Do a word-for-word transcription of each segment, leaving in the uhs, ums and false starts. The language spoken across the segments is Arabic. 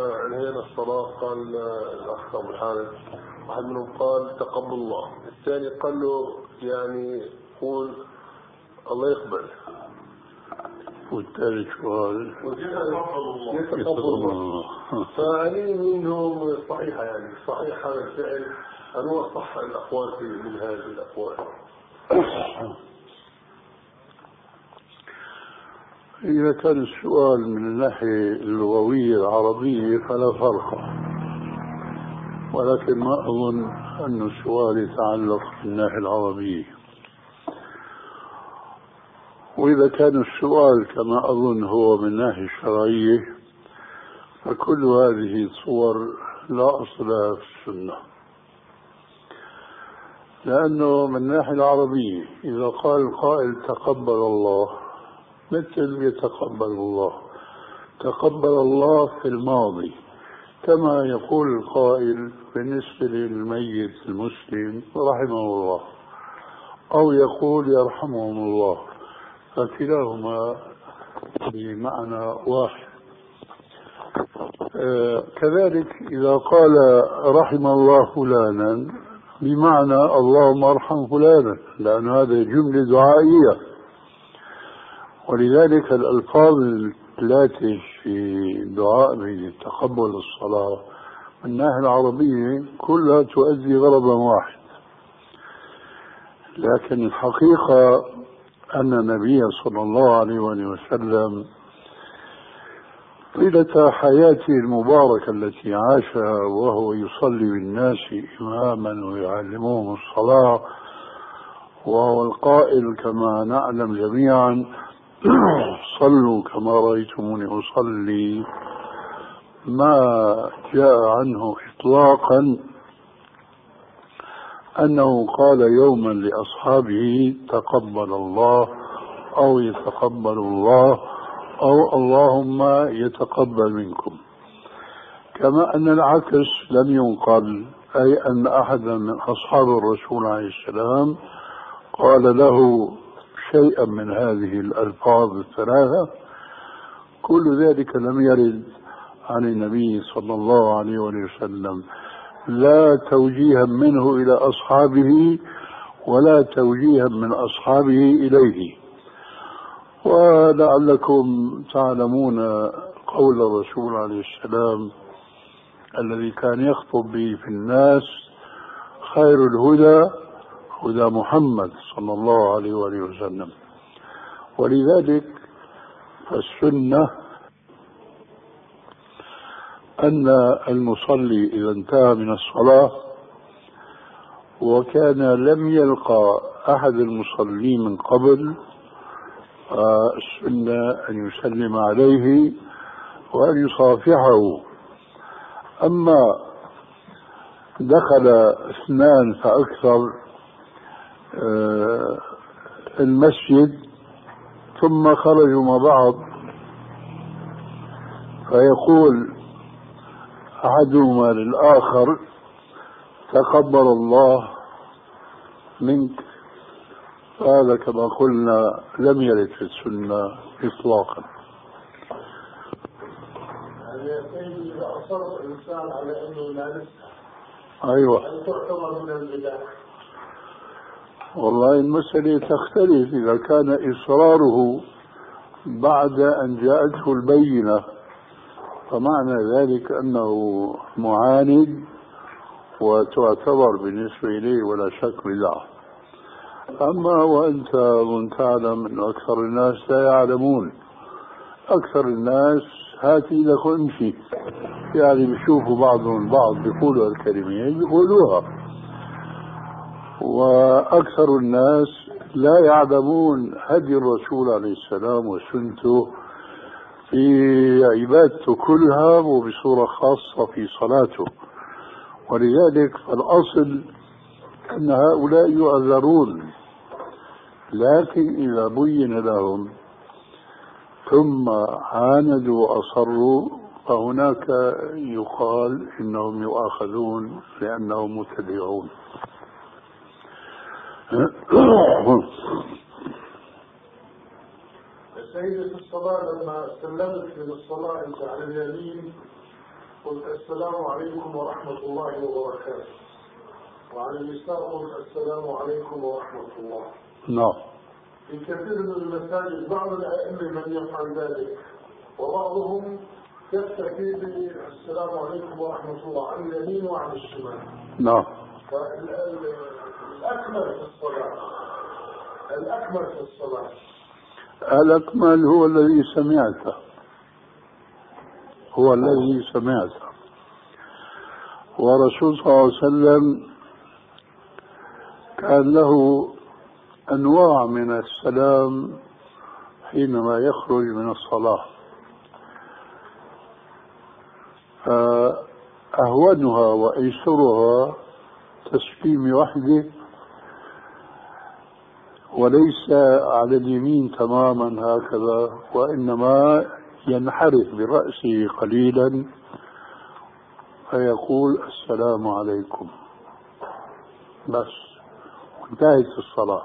انهينا الصلاة. قال الأخ أبو الحارث واحد منهم قال تقبل الله، الثاني قال له يعني قول الله يقبل، والثالث سؤال يتقبل الله. فأني منهم صحيحة، يعني صحيح هذا الفعل، هل هو صح الأقوال في من هذه الأقوال؟ إذا كان السؤال من الناحية اللغوية العربية فلا فرق، ولكن ما أظن أن السؤال يتعلق بالناحية العربية. وإذا كان السؤال كما أظن هو من الناحية الشرعية فكل هذه الصور لا أصل لها في السنة، لأنه من الناحية العربية إذا قال القائل تقبل الله مثل يتقبل الله، تقبل الله في الماضي كما يقول القائل بالنسبة للميت المسلم رحمه الله، أو يقول يرحمهم الله، فكلاهما بمعنى واحد. آه كذلك إذا قال رحم الله فلانا بمعنى اللهم ارحم فلانا، لأن هذا جملة دعائية. ولذلك الألفاظ الثلاثة في دعاء بتقبل الصلاة من الناحية العربية كلها تؤدي غرضا واحد، لكن الحقيقة أن النبي صلى الله عليه وسلم طيلة حياته المباركة التي عاشها وهو يصلي بالناس إماما ويعلمهم الصلاة، وهو القائل كما نعلم جميعا صلوا كما رأيتموني أصلي، ما جاء عنه إطلاقا أنه قال يوما لأصحابه تقبل الله أو يتقبل الله أو اللهم يتقبل منكم، كما أن العكس لم ينقل، أي أن أحدا من أصحاب الرسول عليه السلام قال له شيئا من هذه الألفاظ الثلاثة. كل ذلك لم يرد عن النبي صلى الله عليه وسلم، لا توجيها منه إلى أصحابه ولا توجيها من أصحابه إليه. ولعلكم تعلمون قول الرسول عليه السلام الذي كان يخطب به في الناس خير الهدى هدى محمد صلى الله عليه وآله وسلم. ولذلك فالسنة أن المصلي إذا انتهى من الصلاة وكان لم يلقى أحد المصلين من قبل، السنة أن يسلم عليه وأن يصافحه. أما دخل اثنان فأكثر المسجد ثم خرجوا مع بعض فيقول أحدهما للآخر تقبل الله منك، فهذا كما قلنا لم يرد في السنة إطلاقا. يعني إذا أصر الإنسان على أنه لا نسأل أيوة هل تعتبر من البدع؟ والله المسألة تختلف. إذا كان إصراره بعد أن جاءته البينة فمعنى ذلك أنه معاند وتعتبر بالنسبة إليه ولا شك بدعة. أما وأنت تعلم أن أكثر الناس لا يعلمون، أكثر الناس هاتي لك امشي، يعني بيشوفوا بعضهم البعض بيقولوا الكلمات بيقولوها، وأكثر الناس لا يعلمون هدي الرسول عليه السلام وسنته في عبادته كلها وبصورة خاصة في صلاته. ولذلك فالأصل أن هؤلاء يؤذرون، لكن إذا بين لهم ثم عاندوا وأصروا فهناك يقال إنهم يؤاخذون لأنهم متبعون. سيدة الصلاة لما سلمت من الصلاة أنت على اليمين قلت السلام عليكم ورحمة الله وبركاته، وعلى اليسار قلت السلام عليكم ورحمة الله. نعم. في كثير من المساجد بعض الأئمة من يفعل ذلك، وبعضهم يكتفي بالسلام عليكم ورحمة الله عن اليمين وعن الشمال. نعم. فالأكمل في الصلاة الأكمل في الصلاة الأكمل هو الذي سمعته، هو الذي سمعته. ورسول صلى الله عليه وسلم كان له أنواع من السلام حينما يخرج من الصلاة، فأهونها وأيسرها تسليم وحده، وليس على اليمين تماما هكذا، وإنما ينحرف برأسه قليلا فيقول السلام عليكم بس، وانتهت الصلاة.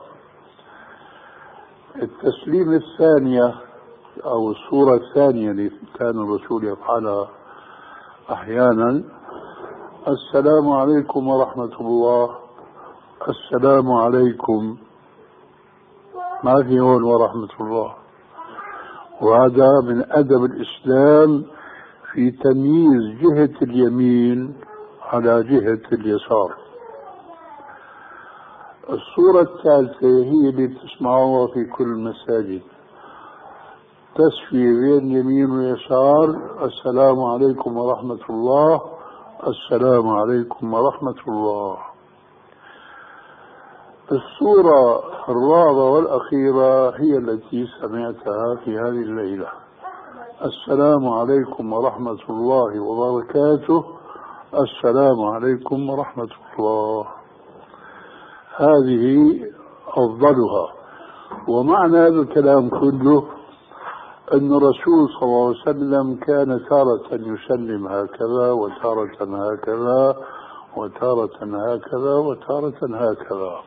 التسليم الثانية أو الصورة الثانية اللي كان الرسول يفعلها أحيانا: السلام عليكم ورحمة الله، السلام عليكم، ما في هون ورحمة الله. وهذا من أدب الإسلام في تمييز جهة اليمين على جهة اليسار. الصورة الثالثة هي اللي تسمعوها في كل المساجد، تسوية بين اليمين واليسار: السلام عليكم ورحمة الله، السلام عليكم ورحمة الله. الصورة الرابعة والأخيرة هي التي سمعتها في هذه الليلة: السلام عليكم ورحمة الله وبركاته، السلام عليكم ورحمة الله. هذه أفضلها. ومعنى هذا الكلام كله أن الرسول صلى الله عليه وسلم كان تارة يسلم هكذا، وتارة هكذا، وتارة هكذا، وتارة هكذا.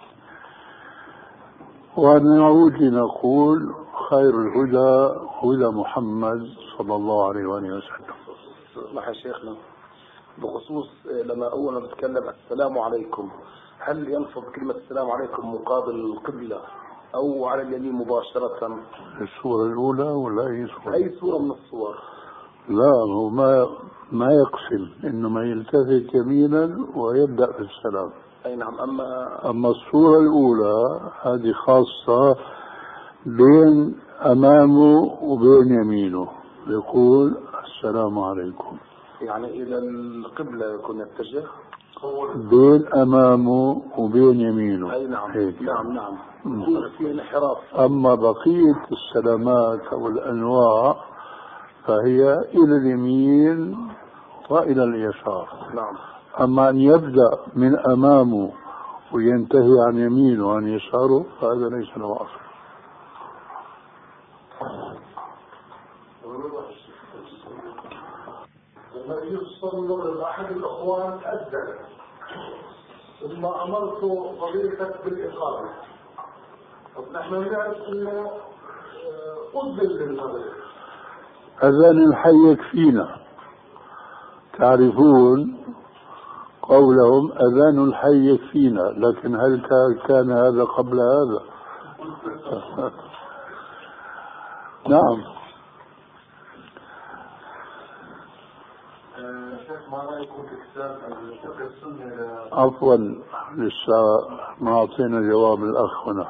ونعود لنقول: خير الهدى هدى محمد صلى الله عليه وآله وسلم. اسمح يا شيخنا، بخصوص لما أول ما بتكلم السلام عليكم، هل ينفض كلمة السلام عليكم مقابل القبلة أو على اليمين مباشرة؟ الصورة الأولى ولا أي صورة؟ أي صورة من الصور. لا، هو ما ما يقسم، إنما يلتفت يمينا ويبدأ في السلام. أي نعم. أما أما الصورة الأولى هذه خاصة بين أمامه وبين يمينه، يقول السلام عليكم، يعني إلى القبلة يكون يتجه بين أمامه وبين يمينه. أي نعم. هيك. نعم نعم يكون في انحراف. أما بقية السلامات أو الأنواع فهي إلى اليمين وإلى اليسار. نعم. أما أن يبدأ من أمامه وينتهي عن يمينه وعن يساره فهذا ليس له أصل. لما يصلوا أحد الأخوان أذن، ثم أمرت فضيلتك بالإقامة، نحن نعرف أنه أذن للمغرب. أذان الحي يكفينا. تعرفون قولهم أذان الحي يكفينا، لكن هل كان هذا قبل هذا؟ نعم. عفوا، لسه ما أعطينا جواب الأخ هنا.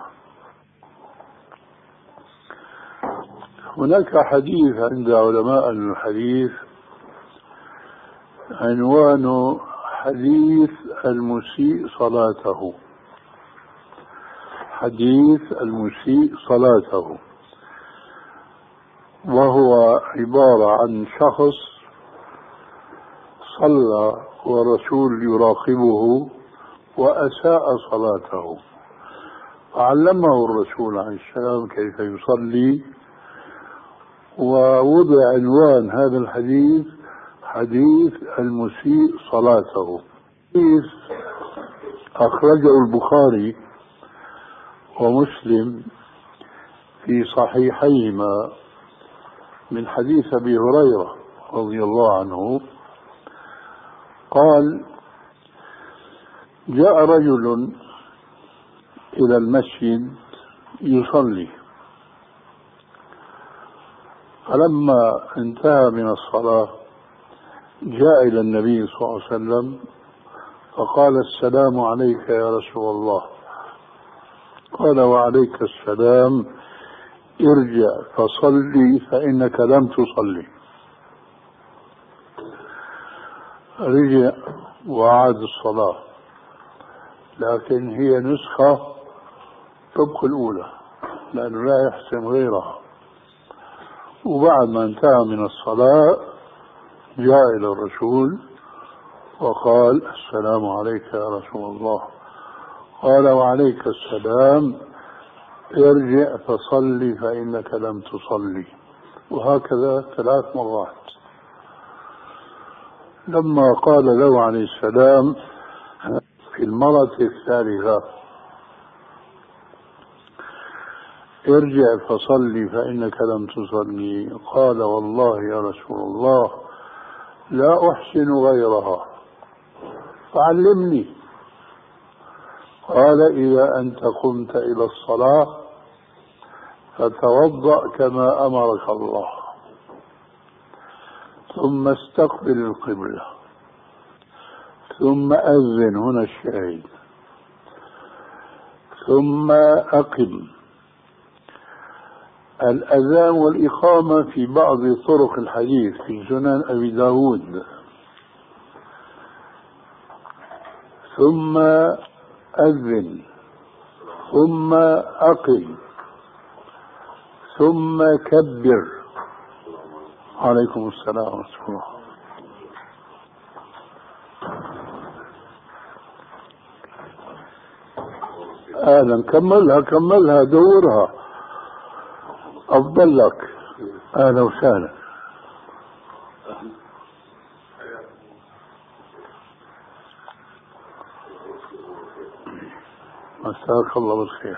هناك حديث عند علماء الحديث عنوانه حديث المسيء صلاته. حديث المسيء صلاته، وهو عبارة عن شخص صلى ورسول يراقبه وأساء صلاته، فعلمه الرسول عليه السلام كيف يصلي، ووضع عنوان هذا الحديث حديث المسيء صلاته. حديث أخرجه البخاري ومسلم في صحيحيهما من حديث أبي هريرة رضي الله عنه قال جاء رجل إلى المسجد يصلي، فلما انتهى من الصلاة جاء إلى النبي صلى الله عليه وسلم فقال السلام عليك يا رسول الله. قال وعليك السلام، ارجع فصلي فإنك لم تصلي. رجع وعاد الصلاة، لكن هي نسخة طبق الأولى لأنه لا يحسن غيرها. وبعد ما انتهى من الصلاة جاء إلى الرسول وقال السلام عليك يا رسول الله. قال وعليك السلام، ارجع فصلي فإنك لم تصلي. وهكذا ثلاث مرات. لما قال له عليه السلام في المرة الثالثة ارجع فصلي فإنك لم تصلي، قال والله يا رسول الله لا أحسن غيرها فعلمني. قال إذا أنت قمت إلى الصلاة فتوضأ كما أمرك الله، ثم استقبل القبلة، ثم أذن، هنا الشاهد، ثم أقم. الأذان والإقامة في بعض طرق الحديث في سنن أبي داود. ثم أذن، ثم أقم، ثم كبر. عليكم السلام ورحمة الله. أهلا، كملها كملها دورها، أفضل لك. أهلا وسهلا. مساك الله بالخير.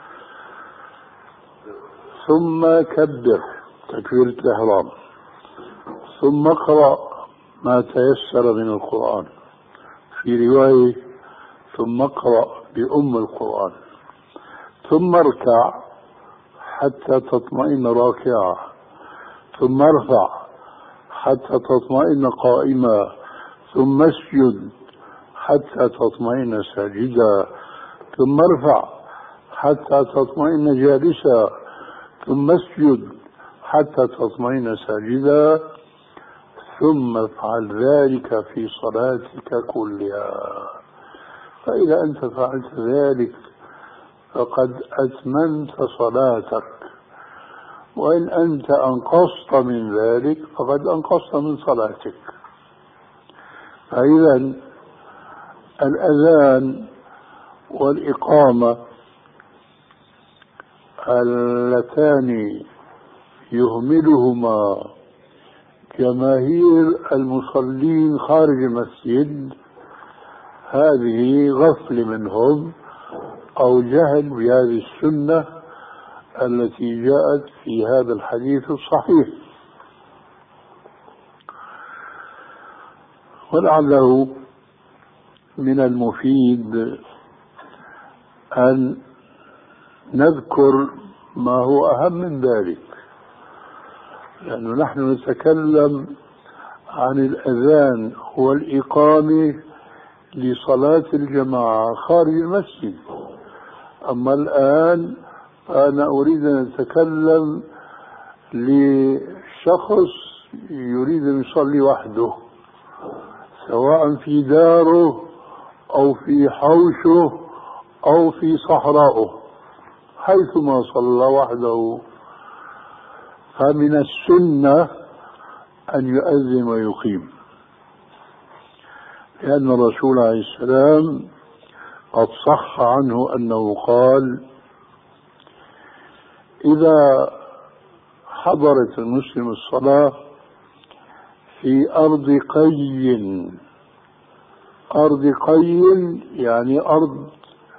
ثم كبر تكبيرة الإحرام، ثم اقرأ ما تيسر من القرآن، في رواية ثم اقرأ بأم القرآن، ثم اركع حتى تطمئن راكعا، ثم ارفع حتى تطمئن قائما، ثم اسجد حتى تطمئن ساجدا، ثم ارفع حتى تطمئن جالسا، ثم اسجد حتى تطمئن ساجدا، ثم افعل ذلك في صلاتك كلها. فإذا أنت فعلت ذلك فقد أتممت صلاتك، وإن أنت أنقصت من ذلك فقد أنقصت من صلاتك. فإذا الأذان والإقامة اللتان يهملهما جماهير المصلين خارج المسجد هذه غفل منهم أو جهل بهذه السنة التي جاءت في هذا الحديث الصحيح. ولعله من المفيد أن نذكر ما هو أهم من ذلك، لأنه نحن نتكلم عن الأذان والإقامة لصلاة الجماعة خارج المسجد. أما الآن فأنا أريد أن أتكلم لشخص يريد أن يصلي وحده، سواء في داره أو في حوشه أو في صحراءه، حيثما صلى وحده فمن السنة أن يؤذن ويقيم، لأن الرسول عليه السلام قد صح عنه أنه قال إذا حضرت المسلم الصلاة في أرض قي، أرض قي يعني أرض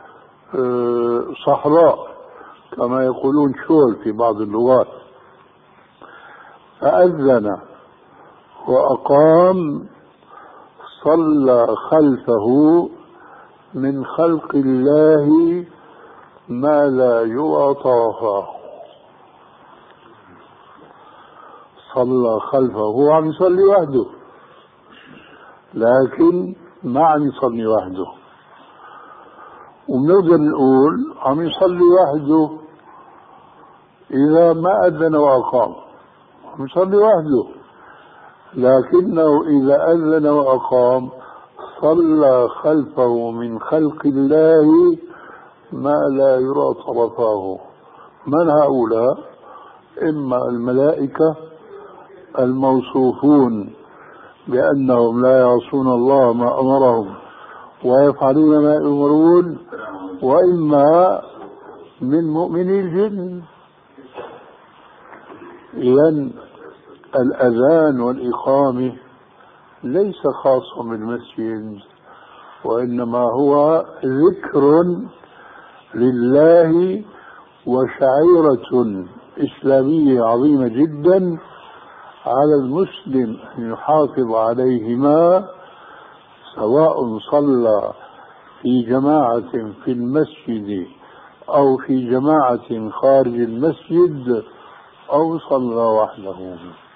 صحراء كما يقولون شول في بعض اللغات، فأذن وأقام صلى خلفه من خلق الله ما لا يرى طرفاه. صلى خلفه، هو عم يصلي وحده، لكن ما عم يصلي وحده. وبنقدر نقول عم يصلي وحده إذا ما أذن وأقام، عم يصلي وحده، لكنه إذا أذن وأقام صلى خلفه من خلق الله ما لا يرى طرفاه. من هؤلاء؟ إما الملائكة الموصوفون بأنهم لا يعصون الله ما أمرهم ويفعلون ما يؤمرون، وإما من مؤمني الجن. إذن الأذان والإقامة ليس خاصا بالمسجد، وإنما هو ذكر لله وشعيرة إسلامية عظيمة جدا على المسلم أن يحافظ عليهما، سواء صلى في جماعة في المسجد أو في جماعة خارج المسجد أو صلى وحده.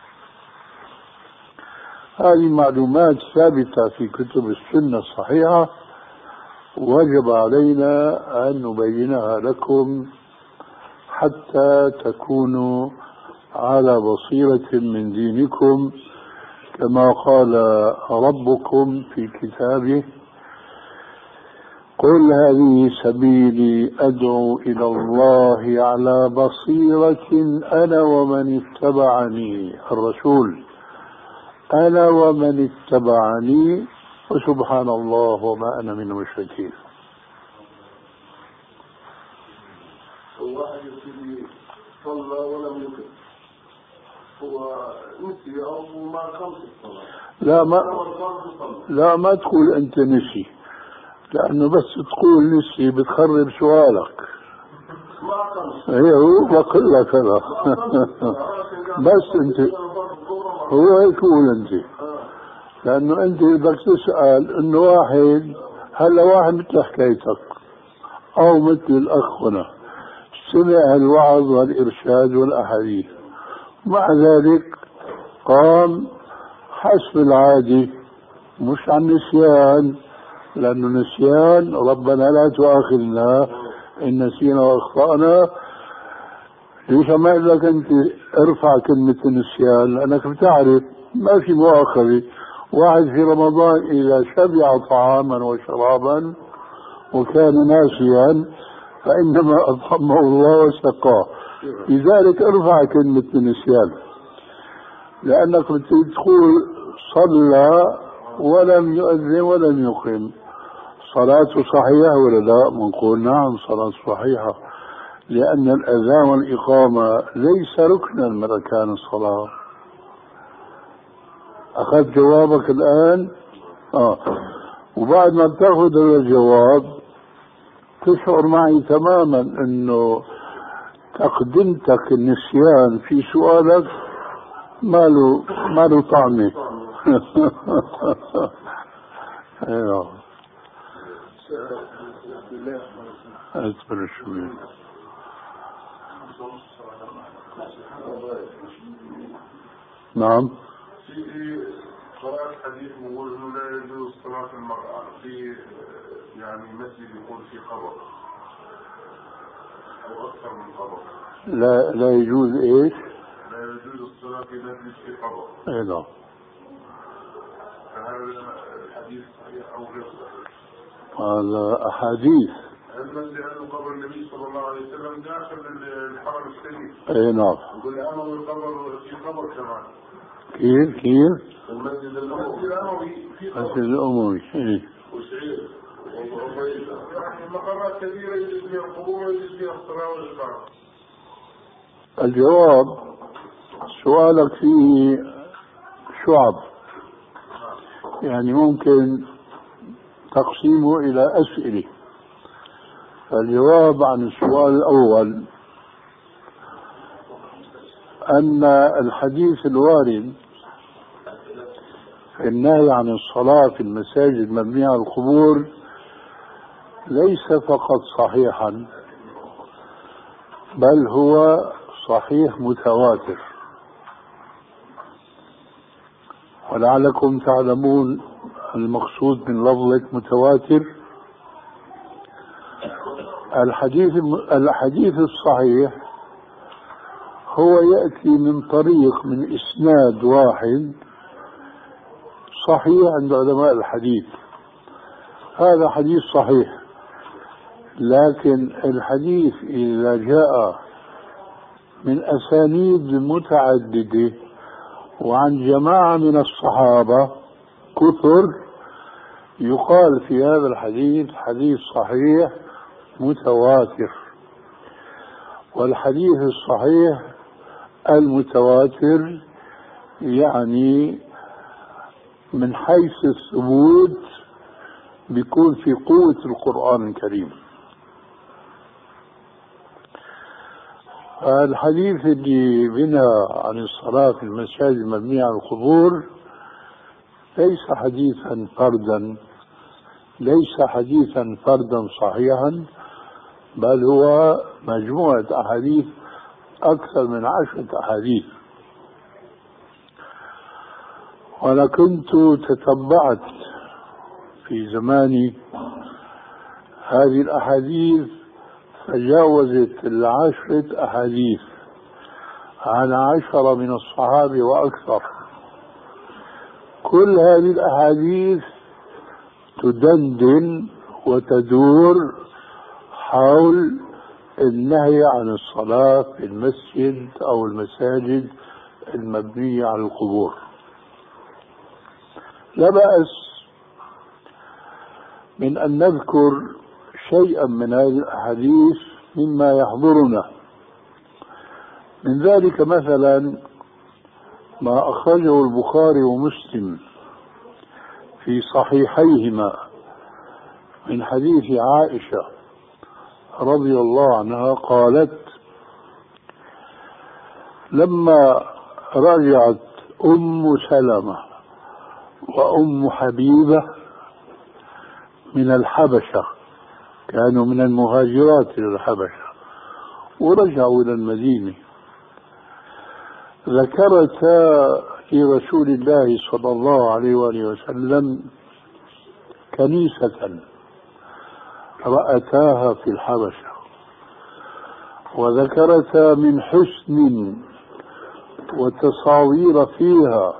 هذه معلومات ثابتة في كتب السنة الصحيحة، وجب علينا أن نبينها لكم حتى تكونوا على بصيرة من دينكم، كما قال ربكم في كتابه: قل هذه سبيلي أدعو إلى الله على بصيرة أنا ومن اتبعني. الرسول: أنا ومن اتبعني وسبحان الله وما أنا من المشركين. الواحد يصلي صلى ولم يقم، هو نسي أو ما قام في الصلاة. لا ما لا ما تقول أنت نسي، لأنه بس تقول نسي بتخرب سؤالك. هي هو بقول لك هذا بس أنت هو هيك قول أنت، لأنه أنت بدك تسأل إنه واحد هلا واحد مثل حكايتك أو مثل الأخ هنا سمع الوعظ والإرشاد والأحاديث، مع ذلك قام حسب العادي، مش عن نسيان، لأنه نسيان ربنا لا تؤاخذنا إن نسينا وأخطأنا. ليش ما أقول لك أنت ارفع كلمة النسيان؟ لأنك بتعرف ما في مؤاخذة. واحد في رمضان إذا شبع طعاما وشرابا وكان ناسيا فإنما أطعمه الله وسقاه، لذلك ارفع كلمة النسيان، لأنك بتقول صلى ولم يؤذن ولم يقم، صلاته صحيحة ولا لا؟ بنقول نعم صلاة صحيحة، لأن الأذان والإقامة ليس ركنا من أركان الصلاة. أخذت جوابك الآن؟ آه. وبعد ما تأخذ هذا الجواب تشعر معي تماما أنه تقدمتك النسيان في سؤالك ما له ما له طعمه. ايوه اصبر شوي. نعم. في قراءة حديث يقول انه لا يجوز صلاة المرأة في يعني مسجد يكون في قبر او اكثر من قبر. لا لا يجوز ايش؟ لا يجوز الصلاة في مسجد في قبر. اي نعم. فهذا الحديث صحيح او غير صحيح؟ هذا احاديث. المسجد انه قبر النبي صلى الله عليه وسلم داخل الحرم الشريف. اي نعم. يقول انا القبر في قبر كمان. كيف كيف؟ المسجد الأموي في المسجد الأموي ايه. وشعير يعني مقرات كبيرة يجلس فيها القبور ويجلس فيها الصلاة والإقامة. الجواب سؤالك فيه شعب، يعني ممكن تقسيمه إلى أسئلة. الجواب عن السؤال الأول أن الحديث الوارد في النهي عن الصلاة في المساجد المبنية على القبور ليس فقط صحيحا، بل هو صحيح متواتر. ولعلكم تعلمون المقصود من لفظة متواتر. الحديث الحديث الصحيح هو يأتي من طريق من إسناد واحد صحيح عند علماء الحديث، هذا حديث صحيح. لكن الحديث إذا جاء من أسانيد متعددة وعن جماعة من الصحابة كثر، يقال في هذا الحديث حديث صحيح متواتر. والحديث الصحيح المتواتر يعني من حيث الثبوت بيكون في قوة القرآن الكريم. الحديث اللي بنا عن الصلاة في المساجد المبنية على القبور ليس حديثا فردا ليس حديثا فردا صحيحا، بل هو مجموعة أحاديث، أكثر من عشرة أحاديث. وأنا كنت تتبعت في زماني هذه الأحاديث تجاوزت العشرة أحاديث عن عشرة من الصحابة وأكثر. كل هذه الأحاديث تدندن وتدور حول النهي عن الصلاة في المسجد أو المساجد المبنية على القبور. لا بأس من أن نذكر شيئا من هذه الأحاديث مما يحضرنا. من ذلك مثلا ما أخرجه البخاري ومسلم في صحيحيهما من حديث عائشة رضي الله عنها قالت: لما رجعت أم سلمة وأم حبيبة من الحبشة، كانوا من المهاجرات إلى الحبشة ورجعوا إلى المدينة، ذكرتا لرسول الله صلى الله عليه وآله وسلم كنيسة رأتاها في الحبشة، وذكرتا من حسن وتصاوير فيها،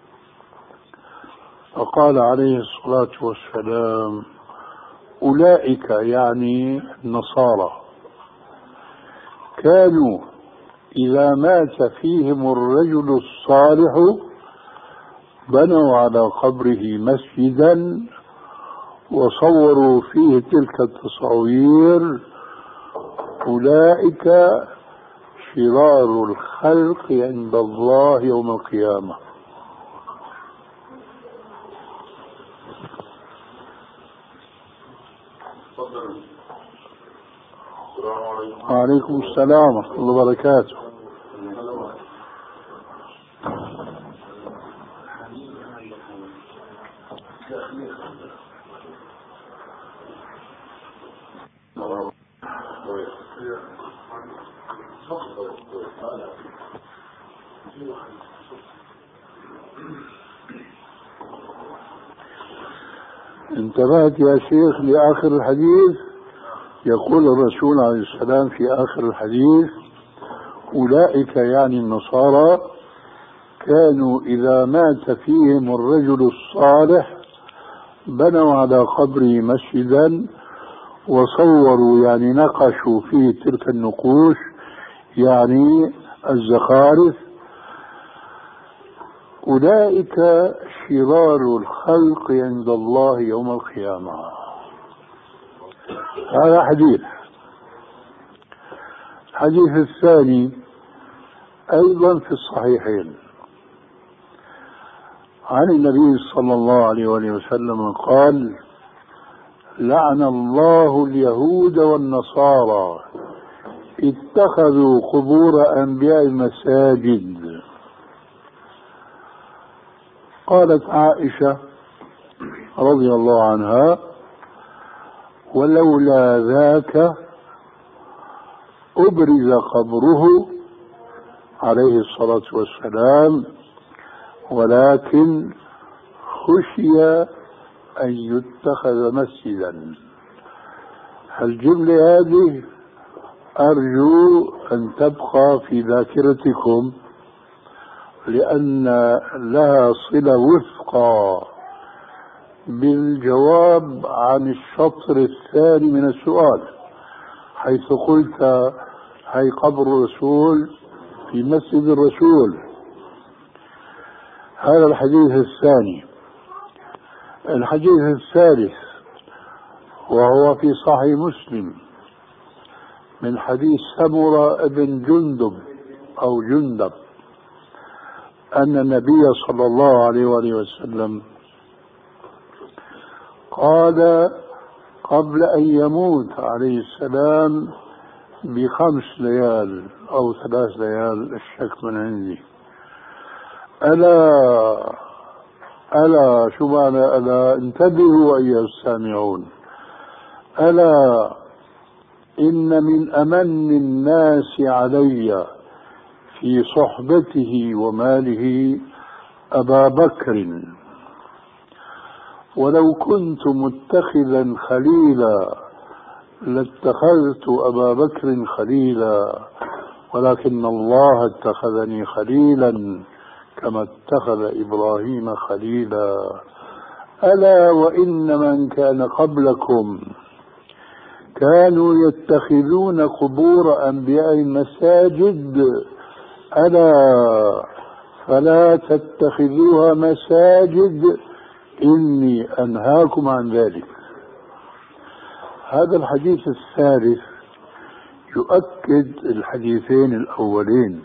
فقال عليه الصلاة والسلام: أولئك يعني النصارى كانوا إذا مات فيهم الرجل الصالح بنوا على قبره مسجدا وصوروا فيه تلك التصاوير، أولئك شرار الخلق عند الله يوم القيامة. وعليكم السلام ورحمة الله وبركاته. انتبهت يا شيخ لآخر الحديث؟ يقول الرسول عليه السلام في آخر الحديث: أولئك يعني النصارى كانوا إذا مات فيهم الرجل الصالح بنوا على قبره مسجدا وصوروا يعني نقشوا فيه تلك النقوش يعني الزخارف، أولئك شرار الخلق عند الله يوم القيامة. هذا حديث. الحديث الثاني أيضا في الصحيحين عن النبي صلى الله عليه وآله وسلم قال: لعن الله اليهود والنصارى اتخذوا قبور أنبياء مساجد. قالت عائشة رضي الله عنها: ولولا ذاك أبرز قبره عليه الصلاة والسلام، ولكن خشي أن يتخذ مسجدا. الجملة هذه أرجو أن تبقى في ذاكرتكم، لأن لها صلة وثقى بالجواب عن الشطر الثاني من السؤال، حيث قلت: هي قبر الرسول في مسجد الرسول. هذا الحديث الثاني. الحديث الثالث وهو في صحيح مسلم من حديث سمرة بن جندب أو جندب أن النبي صلى الله عليه وآله وسلم قال قبل أن يموت عليه السلام بخمس ليال أو ثلاث ليال، الشك من عندي: ألا ألا شو معنى ألا؟ انتبهوا أيها السامعون. ألا إن من أمن الناس علي في صحبته وماله أبا بكر، ولو كنت متخذا خليلا لاتخذت أبا بكر خليلا، ولكن الله اتخذني خليلا كما اتخذ إبراهيم خليلا. ألا وإن من كان قبلكم كانوا يتخذون قبور أنبياء مساجد، ألا فلا تتخذوها مساجد إني أنهاكم عن ذلك. هذا الحديث الثالث يؤكد الحديثين الأولين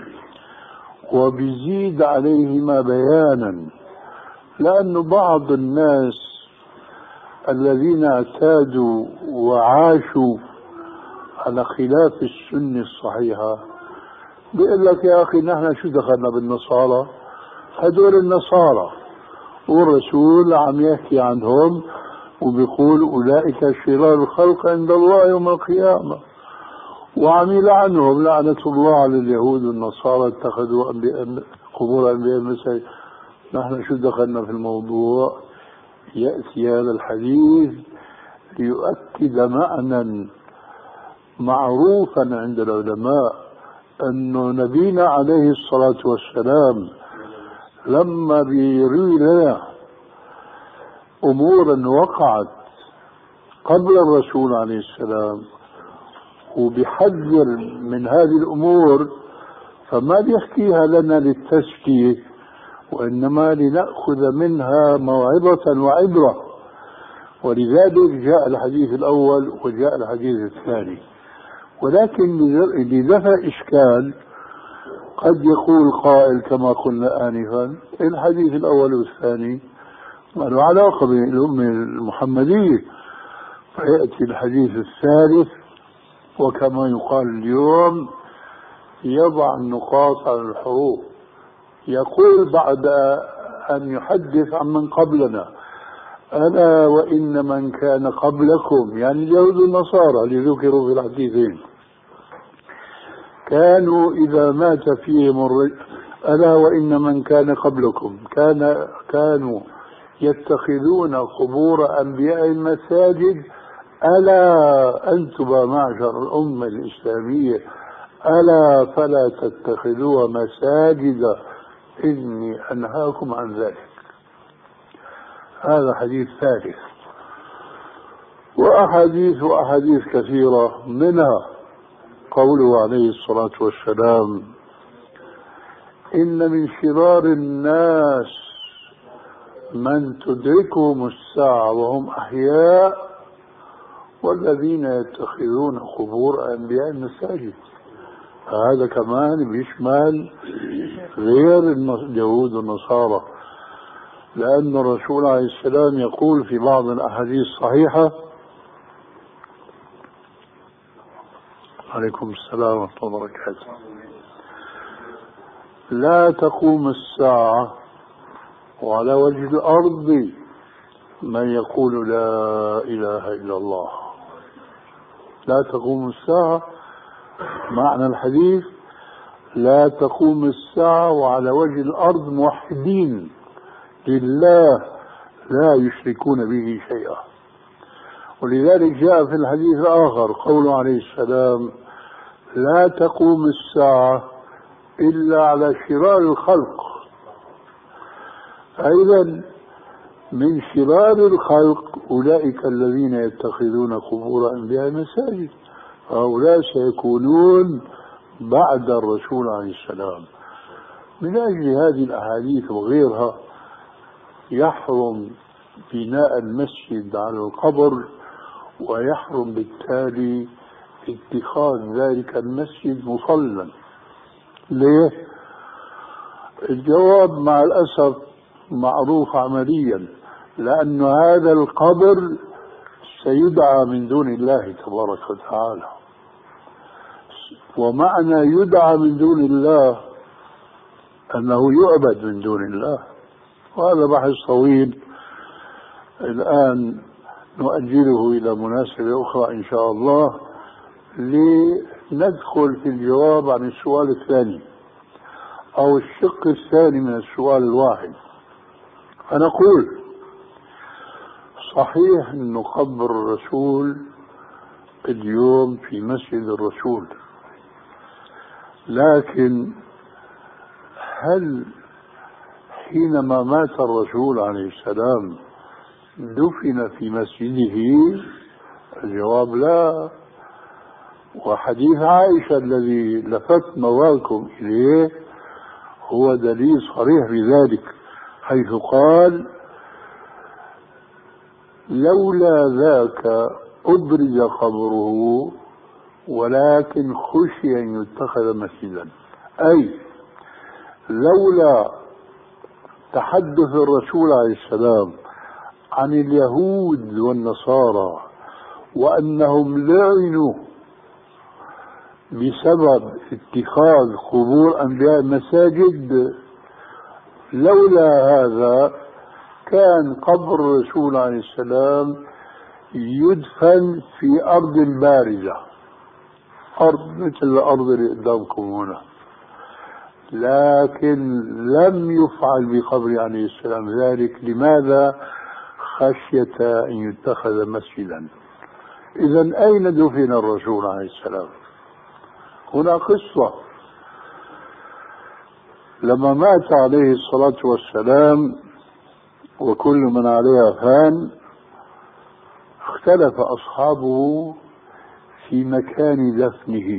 وبيزيد عليهما بيانا، لأن بعض الناس الذين اعتادوا وعاشوا على خلاف السنة الصحيحة بيقول لك: يا أخي نحن شو دخلنا بالنصارى؟ هدول النصارى، والرسول عم يحكي عنهم وبيقول أولئك شرار الخلق عند الله يوم القيامة، وعم يلعنهم لعنة الله على اليهود والنصارى اتخذوا أنبياء قبور أنبياء مساجد. نحن شو دخلنا في الموضوع؟ يأتي هذا الحديث ليؤكد معنى معروفا عند العلماء، أن نبينا عليه الصلاة والسلام لما بيروي لنا أمورا وقعت قبل الرسول عليه السلام وبيحذر من هذه الأمور، فما بيحكيها لنا للتزكية، وإنما لنأخذ منها موعظة وعبرة. ولذلك جاء الحديث الأول وجاء الحديث الثاني. ولكن لدفع إشكال قد يقول قائل كما قلنا آنفا: الحديث الأول والثاني ما له علاقة بالأمة المحمدية، فيأتي الحديث الثالث وكما يقال اليوم يضع النقاط على الحروف، يقول بعد أن يحدث عن من قبلنا: ألا وإن من كان قبلكم، يعني اليهود والنصارى اللي ذكروا في الحديثين، كانوا إذا مات فيهم الرجل، ألا وإن من كان قبلكم كان كانوا يتخذون قبور أنبياء مساجد، ألا أنتم معشر الأمة الإسلامية ألا فلا تتخذوها مساجد إني أنهاكم عن ذلك. هذا حديث ثالث. وأحاديث وأحاديث كثيرة، منها قوله عليه الصلاة والسلام: إن من شرار الناس من تدركهم الساعة وهم أحياء والذين يتخذون قبور أنبياء مساجد. هذا كمان بيشمل غير اليهود والنصارى، لأن الرسول عليه السلام يقول في بعض الأحاديث الصحيحة: عليكم السلام ورحمة الله وبركاته، لا تقوم الساعة وعلى وجه الأرض من يقول لا إله إلا الله. لا تقوم الساعة، معنى الحديث لا تقوم الساعة وعلى وجه الأرض موحدين لله لا يشركون به شيئا. ولذلك جاء في الحديث الآخر قوله عليه السلام لا تقوم الساعة إلا على شرار الخلق. أيضا من شرار الخلق أولئك الذين يتخذون قبور أنبياء مساجد، هؤلاء سيكونون بعد الرسول عليه السلام. من أجل هذه الأحاديث وغيرها يحرم بناء المسجد على القبر، ويحرم بالتالي اتخاذ ذلك المسجد مصلى. ليه؟ الجواب مع الأسف معروف عمليا، لأن هذا القبر سيدعى من دون الله تبارك وتعالى. ومعنى يدعى من دون الله أنه يعبد من دون الله، وهذا بحث طويل الآن نؤجله إلى مناسبة أخرى إن شاء الله، لندخل في الجواب عن السؤال الثاني أو الشق الثاني من السؤال الواحد. فنقول صحيح أن قبر الرسول اليوم في مسجد الرسول، لكن هل حينما مات الرسول عليه السلام دفن في مسجده؟ الجواب لا. وحديث عائشة الذي لفت نظركم إليه هو دليل صريح بذلك، حيث قال لولا ذاك أبرز قبره ولكن خشي أن يتخذ مسجدا. أي لولا تحدث الرسول عليه السلام عن اليهود والنصارى وأنهم لعنوا بسبب اتخاذ قبور أنبياء مساجد، لولا هذا كان قبر الرسول عليه السلام يدفن في أرض بارزة، أرض مثل الأرض اللي قدامكم هنا، لكن لم يفعل بقبر عليه السلام ذلك. لماذا؟ خشية أن يتخذ مسجدا. إذن أين دفن الرسول عليه السلام؟ هنا قصة. لما مات عليه الصلاة والسلام وكل من عليها فان، اختلف أصحابه في مكان دفنه.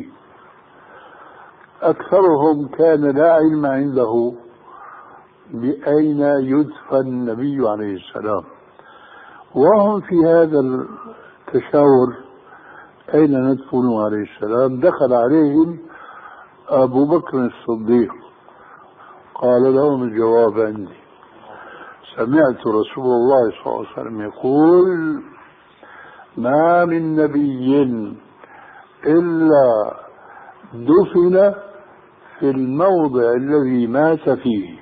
أكثرهم كان لا علم عنده بأين يدفن النبي عليه السلام، وهم في هذا التشاور أين ندفن عليه السلام. دخل عليهم أبو بكر الصديق قال لهم الجواب عندي، سمعت رسول الله صلى الله عليه وسلم يقول ما من نبي إلا دفن في الموضع الذي مات فيه،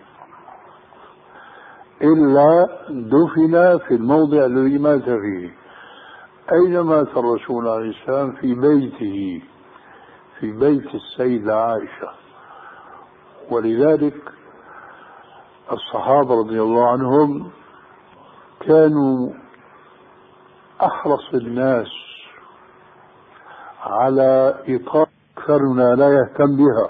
إلا دفن في الموضع الذي مات فيه. أين مات الرسول عليه السلام؟ في بيته، في بيت السيدة عائشة. ولذلك الصحابة رضي الله عنهم كانوا أحرص الناس على إيقاف أكثرنا لا يهتم بها.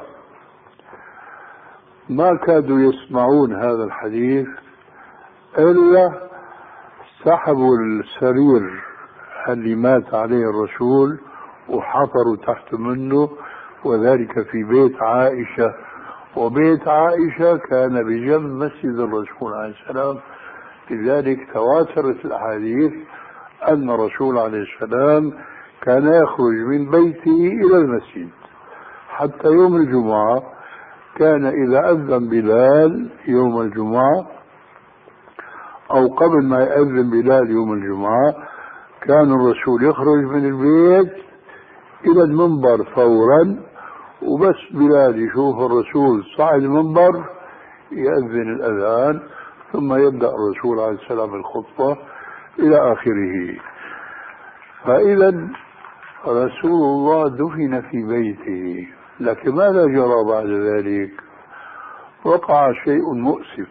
ما كادوا يسمعون هذا الحديث إلا سحبوا السرير اللي مات عليه الرسول وحفروا تحت منه، وذلك في بيت عائشة. وبيت عائشة كان بجنب مسجد الرسول عليه السلام، لذلك تواترت الأحاديث أن الرسول عليه السلام كان يخرج من بيته إلى المسجد. حتى يوم الجمعة كان إذا أذن بلال يوم الجمعة أو قبل ما يأذن بلال يوم الجمعة كان الرسول يخرج من البيت إلى المنبر فورا، وبس بلال يشوف الرسول صعد المنبر يأذن الأذان ثم يبدأ الرسول عليه السلام الخطبة إلى آخره. فإذا رسول الله دفن في بيته، لكن ماذا جرى بعد ذلك؟ وقع شيء مؤسف.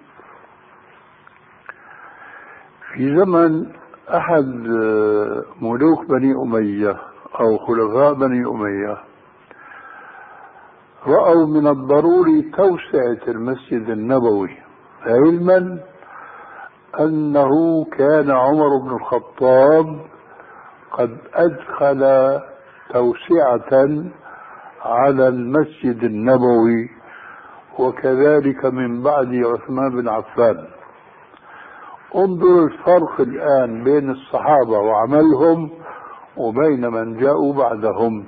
في زمن أحد ملوك بني أمية أو خلفاء بني أمية رأوا من الضروري توسعة المسجد النبوي، علما أنه كان عمر بن الخطاب قد أدخل توسعة على المسجد النبوي، وكذلك من بعد عثمان بن عفان. انظر الفرق الآن بين الصحابة وعملهم وبين من جاءوا بعدهم.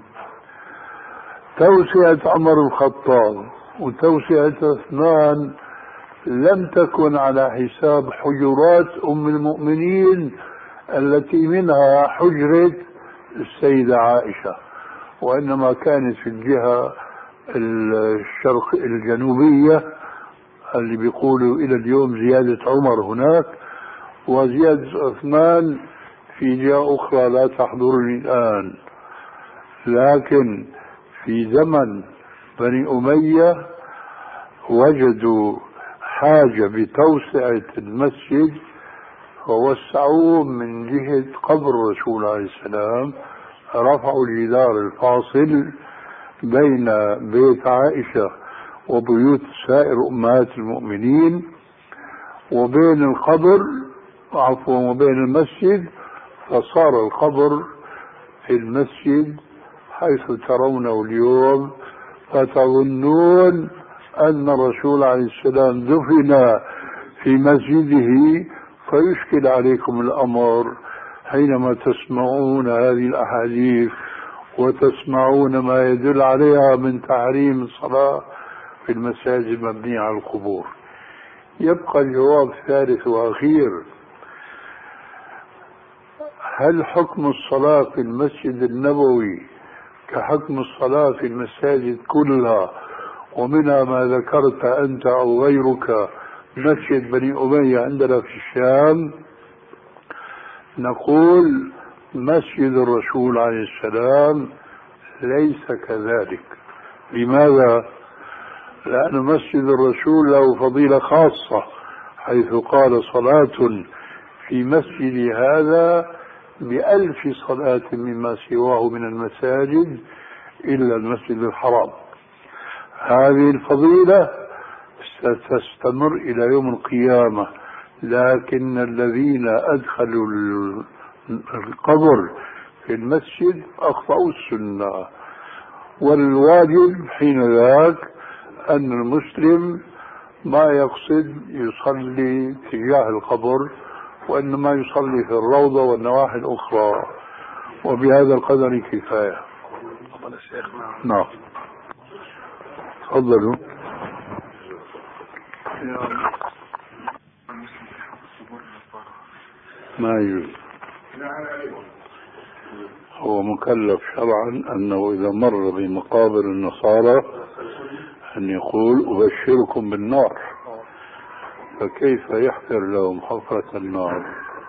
توسعة عمر الخطاب وتوسعة عثمان لم تكن على حساب حجرات أم المؤمنين التي منها حجرة السيدة عائشة، وإنما كانت في الجهة الشرق الجنوبية اللي بيقولوا إلى اليوم زيادة عمر هناك، وزيادة عثمان في جهة أخرى لا تحضرني الآن. لكن في زمن بني أمية وجدوا حاجة بتوسعة المسجد فوسعوه من جهة قبر الرسول عليه السلام، رفعوا الجدار الفاصل بين بيت عائشة وبيوت سائر أمهات المؤمنين وبين القبر عفوا وبين المسجد، فصار القبر في المسجد حيث ترونه اليوم، فتظنون أن الرسول عليه السلام دفن في مسجده، فيشكل عليكم الأمر حينما تسمعون هذه الأحاديث وتسمعون ما يدل عليها من تحريم الصلاة في المساجد المبنية على القبور. يبقى الجواب الثالث وأخير: هل حكم الصلاة في المسجد النبوي كحكم الصلاة في المساجد كلها، ومنها ما ذكرت أنت أو غيرك مسجد بني أمية عندنا في الشام؟ نقول مسجد الرسول عليه السلام ليس كذلك. لماذا؟ لأن مسجد الرسول له فضيلة خاصة، حيث قال: صلاة في مسجد هذا بألف صلاة مما سواه من المساجد إلا المسجد الحرام. هذه الفضيلة ستستمر إلى يوم القيامة، لكن الذين أدخلوا القبر في المسجد أخطأوا السنة. والواجب حين ذاك أن المسلم ما يقصد يصلي تجاه القبر، وإنما يصلي في الروضة والنواحي الأخرى. وبهذا القدر كفاية. نعم، تفضلوا. ما يجوز. هو مكلف شرعا أنه إذا مر بمقابر النصارى أن يقول: أبشركم بالنار، فكيف يحفر لهم حفرة النار؟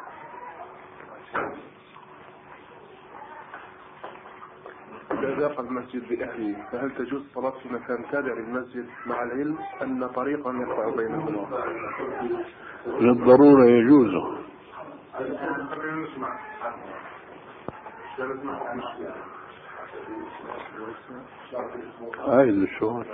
إذا ضاق المسجد بأهله فهل تجوز الصلاة في مكان تابع للمسجد مع العلم أن طريقا يقطع بينهما؟ للضرورة يجوز. هاي الشغل.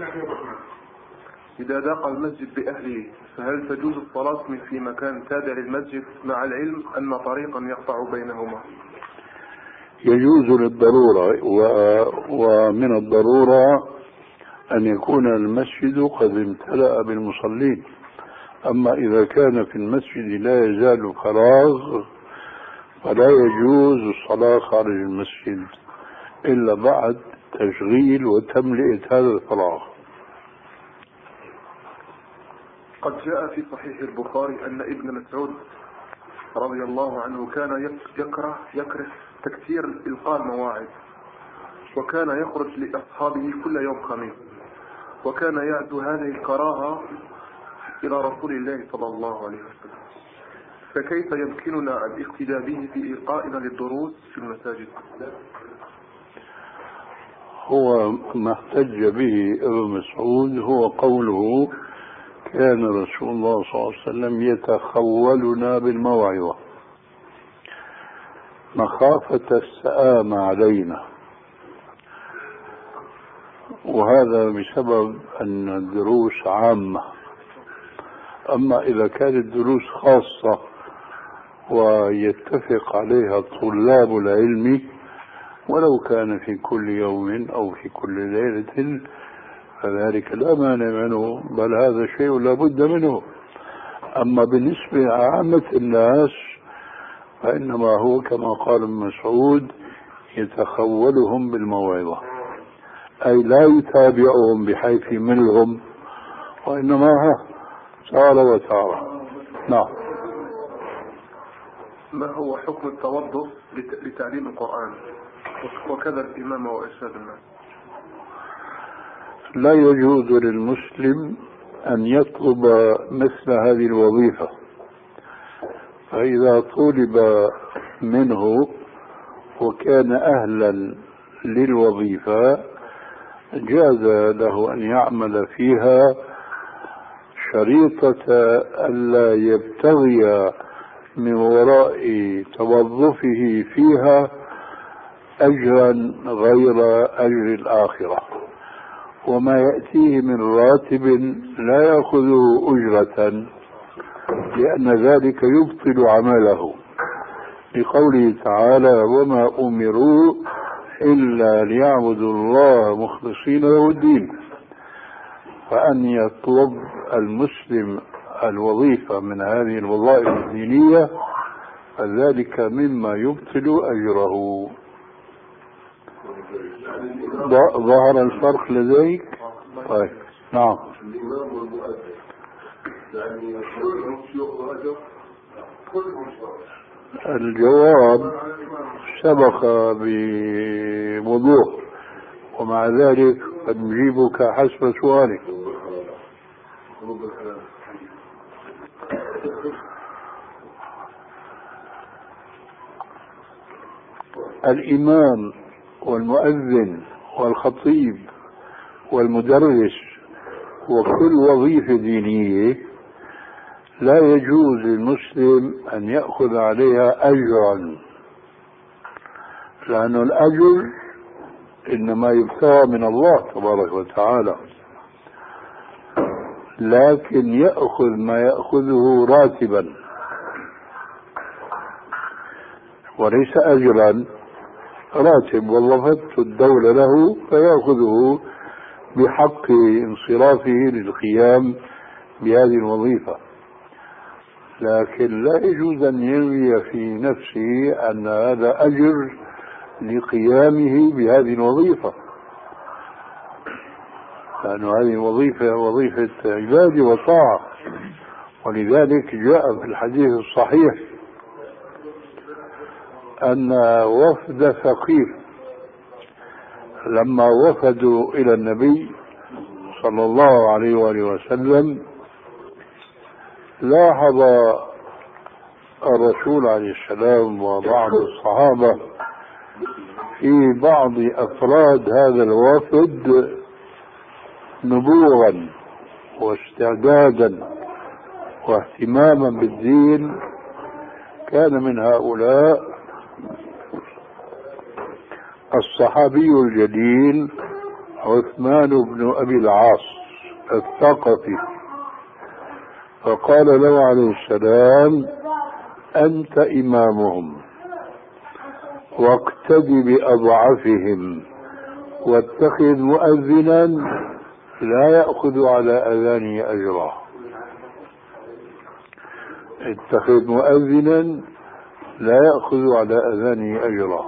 إذا ضاق المسجد بأهله فهل تجوز الصلاة في مكان تابع للمسجد مع العلم أن طريقا يقطع بينهما؟ يجوز للضرورة، ومن الضرورة أن يكون المسجد قد امتلأ بالمصلين. أما إذا كان في المسجد لا يزال فراغ فلا يجوز الصلاة خارج المسجد إلا بعد تشغيل وتملئة هذا الفراغ. قد جاء في صحيح البخاري أن ابن مسعود رضي الله عنه كان يكره يكره تكثير إلقاء المواعظ، وكان يخرج لأصحابه كل يوم خميس، وكان يعد هذه الكراهة إلى رسول الله صلى الله عليه وسلم، فكيف يمكننا الاقتداء به في إلقائنا للدروس في المساجد؟ هو ما احتج به ابن مسعود هو قوله كان رسول الله صلى الله عليه وسلم يتخولنا بالموعظة مخافة السآم علينا، وهذا بسبب أن الدروس عامة. أما إذا كانت دروس خاصة ويتفق عليها طلاب العلم ولو كان في كل يوم أو في كل ليلة فذلك لا مانع منه، بل هذا شيء لا بد منه. أما بالنسبة لعامة الناس فإنما هو كما قال ابن مسعود يتخولهم بالموعظة، أي لا يتابعهم بحيث يملهم، وإنما تارة وتارة. نعم. ما هو حكم التوضؤ لتعليم القرآن وكذا الإمامة وإرشاد الناس؟ لا يجوز للمسلم أن يطلب مثل هذه الوظيفة، فإذا طلب منه وكان أهلا للوظيفة جاز له أن يعمل فيها شريطة ألا يبتغي من وراء توظفه فيها أجرا غير أجر الآخرة، وما يأتيه من راتب لا يأخذه أجرة لأن ذلك يبطل عمله، لقوله تعالى وما أمروا إلا ليعبدوا الله مخلصين له الدين. فأن يطلب المسلم الوظيفة من هذه الوظائف الدينية فذلك مما يبطل أجره. ظهر الفرق لديك؟ طيب. نعم. الإمام والمؤذن يعني الجواب سبق بوضوح، ومع ذلك قد نجيبك حسب سؤالك. الإمام والمؤذن والخطيب والمدرس وكل وظيفة دينية لا يجوز للمسلم أن يأخذ عليها أجرا، لأن الأجر إنما يبتغى من الله تبارك وتعالى، لكن يأخذ ما يأخذه راتبا وليس أجرا. راتب وظفته الدولة له فيأخذه بحق انصرافه للقيام بهذه الوظيفة، لكن لا يجوز أن ينوي في نفسه أن هذا أجر لقيامه بهذه الوظيفة، لأن هذه الوظيفة وظيفة عبادة وطاعة. ولذلك جاء في الحديث الصحيح أن وفد ثقيف لما وفدوا إلى النبي صلى الله عليه وآله وسلم لاحظ الرسول عليه السلام وبعض الصحابة في بعض أفراد هذا الوفد نبوغا واستعدادا واهتماما بالدين. كان من هؤلاء الصحابي الجليل عثمان بن أبي العاص الثقفي، فقال له عليه السلام أنت إمامهم واقتد بأضعفهم واتخذ مؤذنا لا يأخذ على أذانه أجرا. اتخذ مؤذنا لا يأخذ على أذانه أجرا.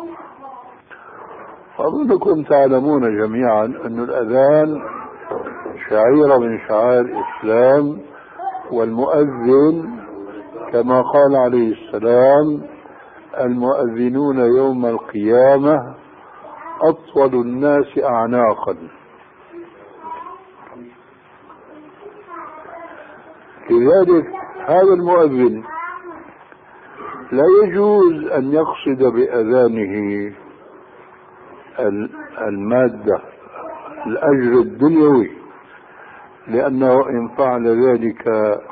أظنكم تعلمون جميعا أن الأذان شعيرة من شعائر الإسلام، والمؤذن كما قال عليه السلام المؤذنون يوم القيامة أطول الناس أعناقا. لذلك هذا المؤذن لا يجوز أن يقصد بأذانه المادة الأجر الدنيوي، لأنه إن فعل ذلك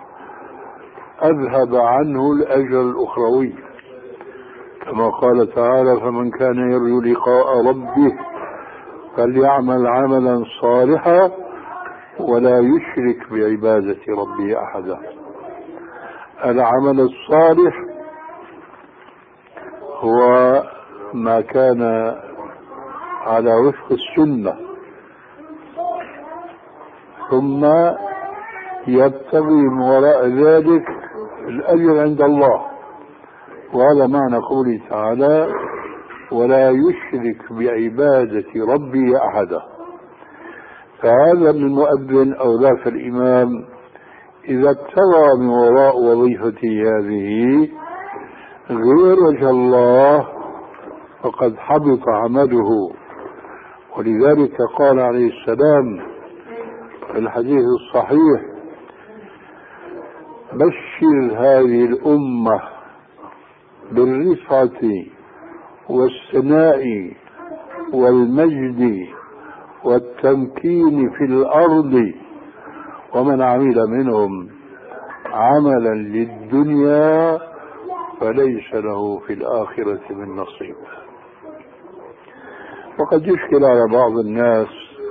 أذهب عنه الأجر الأخروي، كما قال تعالى: فمن كان يرجو لقاء ربه فليعمل عملا صالحا ولا يشرك بعبادة ربه أحدا. العمل الصالح هو ما كان على وفق السنة، ثم يبتغي من وراء ذلك الأجر عند الله، وهذا معنى قوله تعالى: ولا يشرك بعبادة ربه أحدا. فهذا المؤذن أو ذاك الإمام إذا ابتغى من وراء وظيفته هذه غير وجه الله فقد حبط عمله. ولذلك قال عليه السلام في الحديث الصحيح: بشر هذه الأمة بالرفعة والثناء والمجد والتمكين في الأرض، ومن عمل منهم عملا للدنيا فليس له في الآخرة من نصيب. وقد يشكل على بعض الناس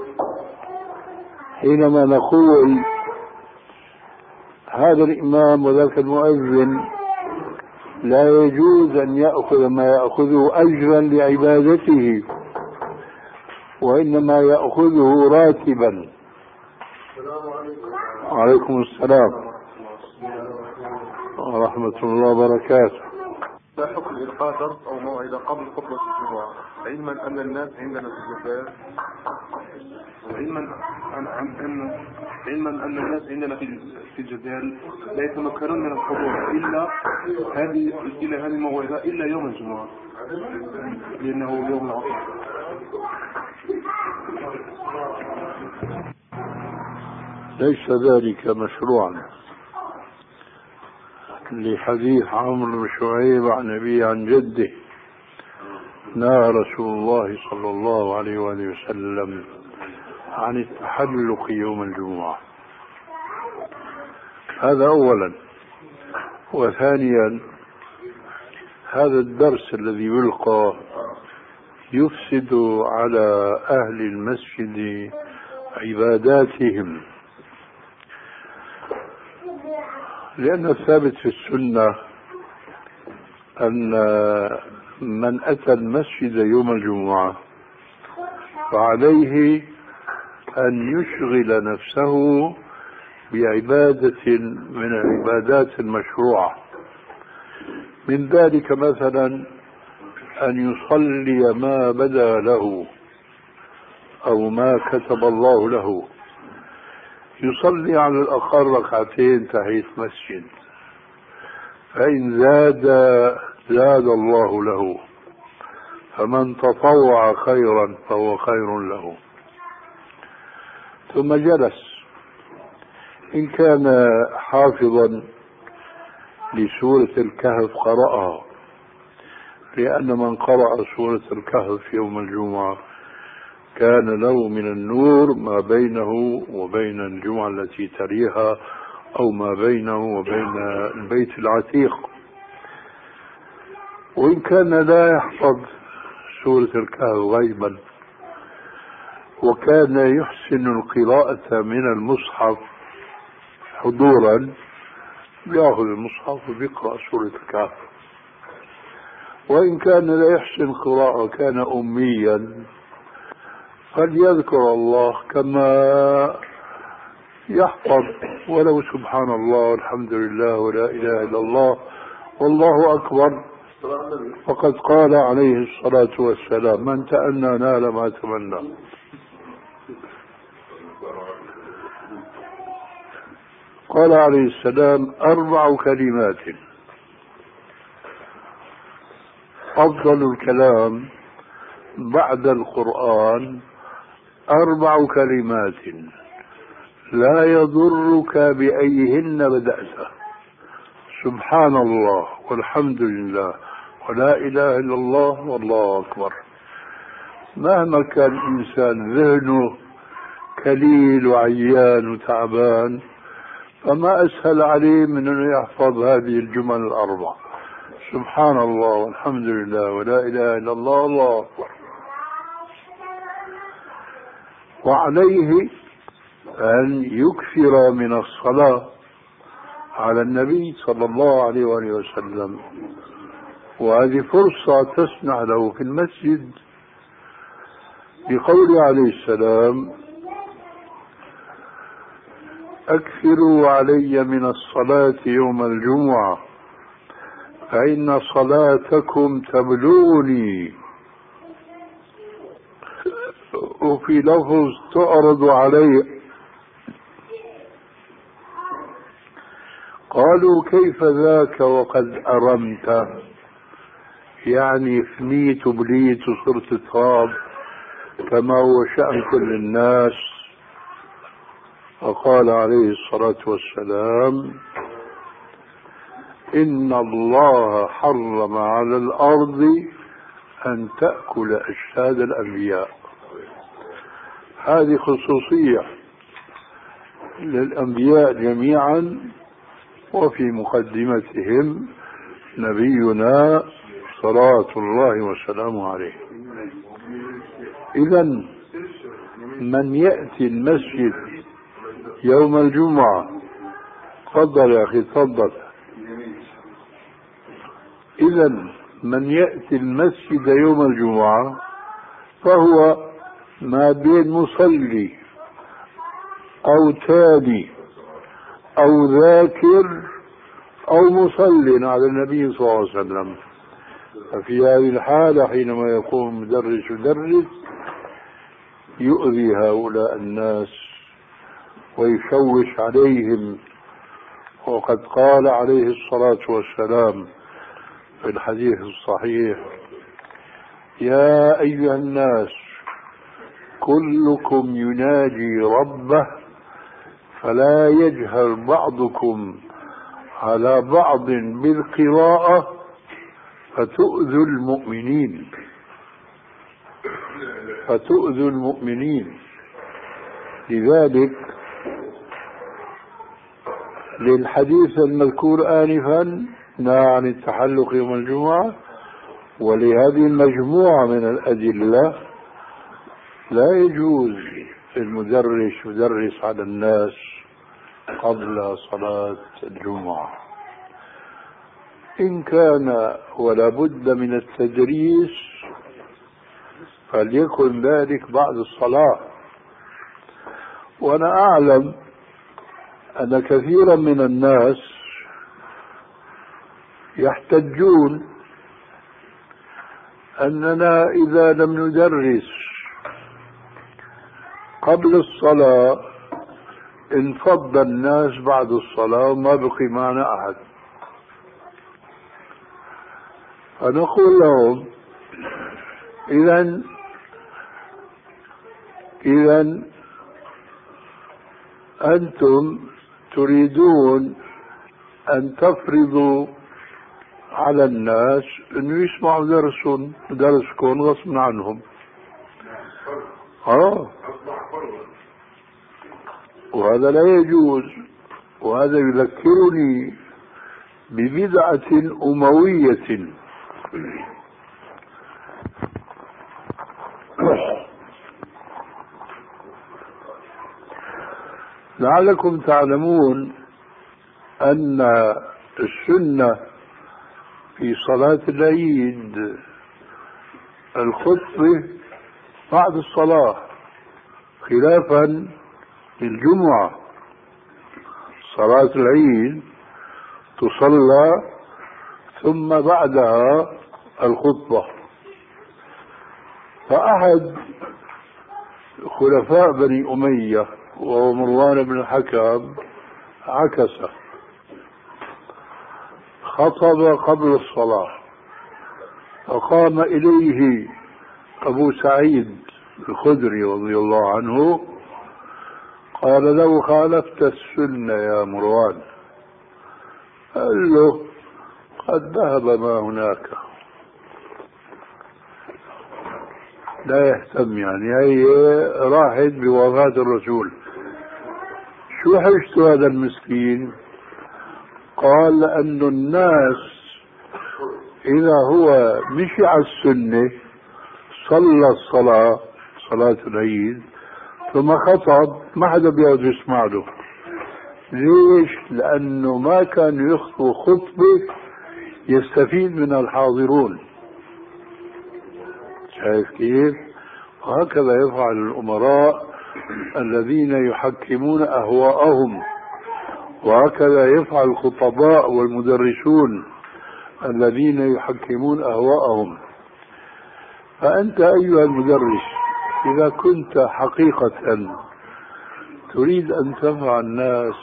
حينما نقول هذا الإمام وذاك المؤذن لا يجوز أن يأخذ ما يأخذه أجرا لعبادته، وإنما يأخذه راتبا. وعليكم السلام ورحمة الله وبركاته. لا حكم إلقاء درس أو موعظة قبل خطبة الجمعة، علما أن الناس عندنا في الجزائر علما أن أن علما أن الناس عندنا في في الجزائر لا يتمكنون من الحضور إلا هذه إلى هذه الموعظة إلا يوم الجمعة لأنه يوم العطلة. ليس ذلك مشروعا، لحديث عمرو بن شعيب عن أبيه عن جده: نهى رسول الله صلى الله عليه وآله وسلم عن التحلق يوم الجمعة. هذا أولا. وثانيا، هذا الدرس الذي يلقى يفسد على أهل المسجد عباداتهم، لأن الثابت في السنة أن من أتى المسجد يوم الجمعة فعليه أن يشغل نفسه بعبادة من العبادات المشروعة، من ذلك مثلا أن يصلي ما بدا له أو ما كتب الله له. يصلي على الأقل ركعتين تحية مسجد، فإن زاد زاد الله له، فمن تطوع خيرا فهو خير له. ثم جلس، إن كان حافظا لسورة الكهف قرأها، لأن من قرأ سورة الكهف يوم الجمعة كان له من النور ما بينه وبين الجمعة التي تليها، أو ما بينه وبين البيت العتيق. وإن كان لا يحفظ سورة الكهف غيبا وكان يحسن القراءة من المصحف حضورا، يأخذ المصحف ويقرأ سورة الكهف. وإن كان لا يحسن قراءة كان أميا فليذكر الله كما يحفظ، ولو سبحان الله والحمد لله ولا إله إلا الله والله أكبر، فقد قال عليه الصلاة والسلام: من تأنى نال ما تمنى. قال عليه السلام: أربع كلمات أفضل الكلام بعد القرآن، أربع كلمات لا يضرك بأيهن بدأت. سبحان الله والحمد لله ولا إله إلا الله والله أكبر. مهما كان الإنسان ذهنه كليل وعيان وتعبان فما أسهل عليه من أن يحفظ هذه الجمل الأربع: سبحان الله والحمد لله ولا إله إلا الله والله أكبر. وعليه أن يكثر من الصلاة على النبي صلى الله عليه وآله وسلم، وهذه فرصة تسمح له في المسجد بقوله عليه السلام: أكثروا علي من الصلاة يوم الجمعة فإن صلاتكم تبلغني. وفي لفظ تعرض علي. قالوا: كيف ذاك وقد أرمت؟ يعني فنيت وبليت وصرت تراب كما هو شأن كل الناس. فقال عليه الصلاة والسلام: إن الله حرم على الأرض أن تأكل أجساد الأنبياء. هذه خصوصية للأنبياء جميعا، وفي مقدمتهم نبينا صلوات الله وسلامه عليه. إذن من يأتي المسجد يوم الجمعة، تفضل يا أخي تفضل. إذن من يأتي المسجد يوم الجمعة فهو ما بين مصلي أو تالي أو ذاكر أو مصل على النبي صلى الله عليه وسلم. ففي هذه الحالة حينما يقوم مدرس يدرس يؤذي هؤلاء الناس ويشوش عليهم. وقد قال عليه الصلاة والسلام في الحديث الصحيح: يا أيها الناس كلكم يناجي ربه فلا يجهر بعضكم على بعض بالقراءة فتؤذوا المؤمنين فتؤذوا المؤمنين. لذلك للحديث المذكور آنفا نهى عن التحلق يوم الجمعة، ولهذه المجموعة من الأدلة لا يجوز المدرس يدرس على الناس قبل صلاة الجمعة. إن كان ولا بد من التدريس فليكن ذلك بعد الصلاة. وأنا أعلم أن كثيرا من الناس يحتجون أننا إذا لم ندرس قبل الصلاة انفض الناس بعد الصلاة وما بقي معنا أحد. فنقول لهم: إذن إذن أنتم تريدون أن تفرضوا على الناس أن يسمعوا درسهم درسكم غصب عنهم. آه وهذا لا يجوز. وهذا يذكرني ببدعة أموية لعلكم تعلمون أن السنة في صلاة العيد الخطبة بعد الصلاة، خلافا للجمعة. صلاة العيد تصلى ثم بعدها الخطبة. فأحد خلفاء بني أمية وهو مروان بن الحكم عكس، خطب قبل الصلاة، فقام إليه أبو سعيد الخدري رضي الله عنه قال لو خالفت السنة يا مروان، قال له قد ذهب ما هناك، لا يهتم، يعني هي راحت بوفاة الرسول. شو حجت هذا المسكين؟ قال لأن الناس إذا هو مشي على السنة صلى الصلاة صلاة العيد ثم خطب ما حدا بيقعد يسمع له. ليش؟ لأنه ما كان يخطب خطبة يستفيد من الحاضرون. شايف كيف؟ وهكذا يفعل الأمراء الذين يحكمون أهواءهم، وهكذا يفعل الخطباء والمدرسون الذين يحكمون أهواءهم. فأنت أيها المدرس إذا كنت حقيقة تريد أن تنفع الناس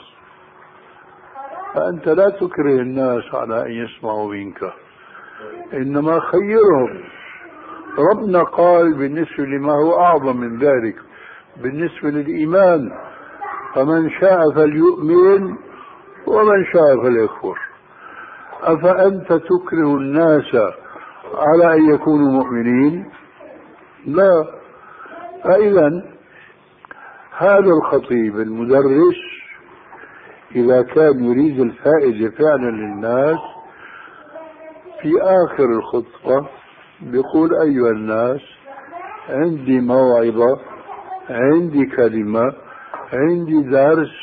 فأنت لا تكره الناس على أن يسمعوا منك، إنما خيرهم. ربنا قال بالنسبة لما هو أعظم من ذلك بالنسبة للإيمان: فمن شاء فليؤمن ومن شاء فليكفر. أفأنت تكره الناس على أن يكونوا مؤمنين؟ لا. فإذا هذا الخطيب المدرس إذا كان يريد الفائدة فعلا للناس في آخر الخطبة بيقول: أيها الناس، عندي موعظة، عندي كلمة، عندي درس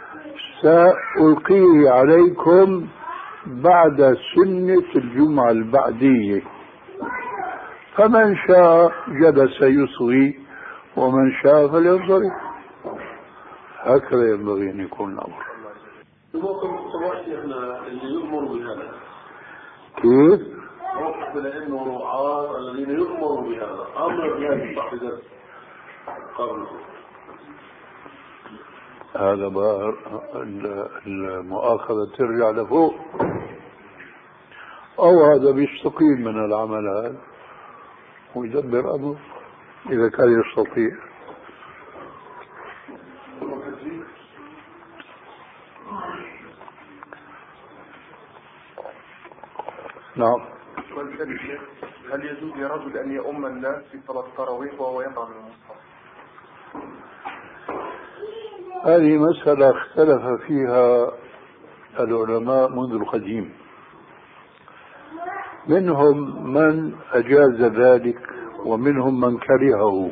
سألقيه عليكم بعد سنة الجمعة البعدية، فمن شاء جلس يصغي ومن شاء فلينصرف. هكذا ينبغي أن يكون الأمر. اللي يؤمر بهذا كيف؟ موقف العلم والرعاة الذين يؤمروا بهذا أمر بهذا التحديث قبل هذا بقى المؤاخذة ترجع لفوق، أو هذا بيستقيل من العمل هذا ويدبر أمره إذا كان يستطيع. نعم. هل يجوز لرجل أن يؤم الناس في صلاة التراويح وهو يقرأ من المصحف؟ هذه مسألة اختلف فيها العلماء منذ القديم، منهم من أجاز ذلك ومنهم من كرهه.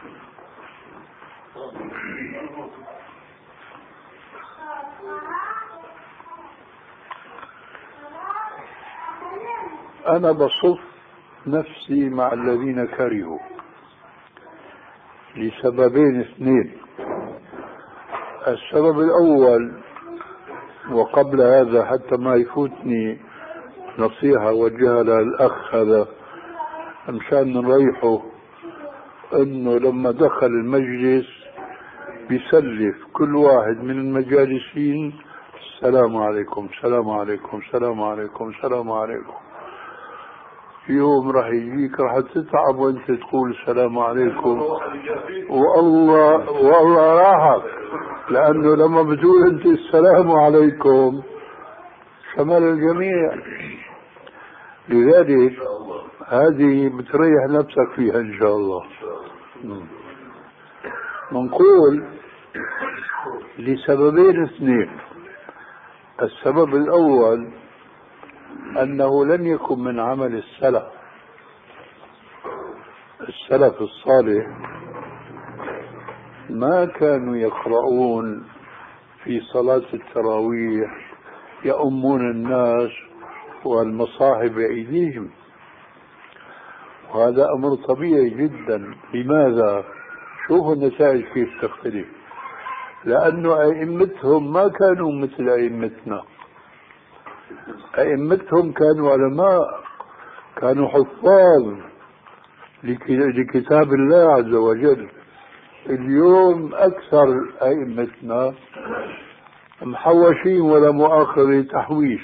أنا بصف نفسي مع الذين كرهوا لسببين اثنين. السبب الأول، وقبل هذا حتى ما يفوتني نصيحة وجهها للأخ هذا مشان نريحه، أنه لما دخل المجلس بيسلف كل واحد من المجالسين: السلام عليكم، السلام عليكم، السلام عليكم، السلام عليكم. في يوم راح يجيك راح تتعب وانت تقول السلام عليكم، والله والله راحك، لأنه لما بتقول انت السلام عليكم شمل الجميع. لذلك هذه بتريح نفسك فيها إن شاء الله. نقول لسببين اثنين. السبب الأول أنه لم يكن من عمل السلف. السلف الصالح ما كانوا يقرؤون في صلاة التراويح يؤمون الناس والمصاحف بأيديهم، وهذا أمر طبيعي جدا. لماذا؟ شوفوا النتائج كيف تختلف. لأنه أئمتهم ما كانوا مثل أئمتنا. أئمتهم كانوا علماء، كانوا حفاظ لكتاب الله عز وجل. اليوم أكثر أئمتنا محوشين ولا مؤاخذة تحويش،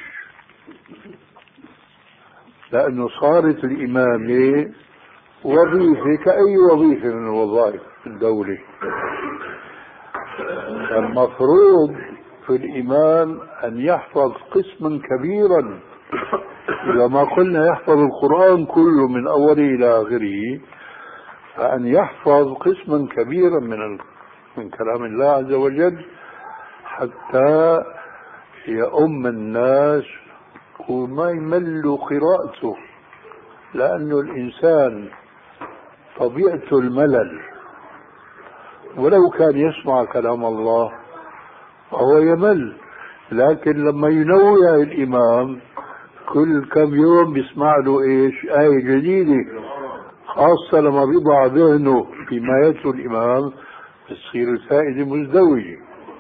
لأنه صارت الإمامة وظيفة كأي وظيفة من الوظائف الدولة. المفروض في الإمام أن يحفظ قسما كبيرا. إذا ما قلنا يحفظ القرآن كله من أوله إلى آخره، فأن يحفظ قسما كبيرا من من كلام الله عز وجل حتى يؤم الناس وما يملوا قراءته، لأنه الإنسان طبيعته الملل، ولو كان يسمع كلام الله فهو يمل. لكن لما ينوع الإمام كل كم يوم بيسمع له إيش آية جديدة، خاصة لما بيضع ذهنه فيما يتلو الإمام بتصير الفائدة مزدوجة.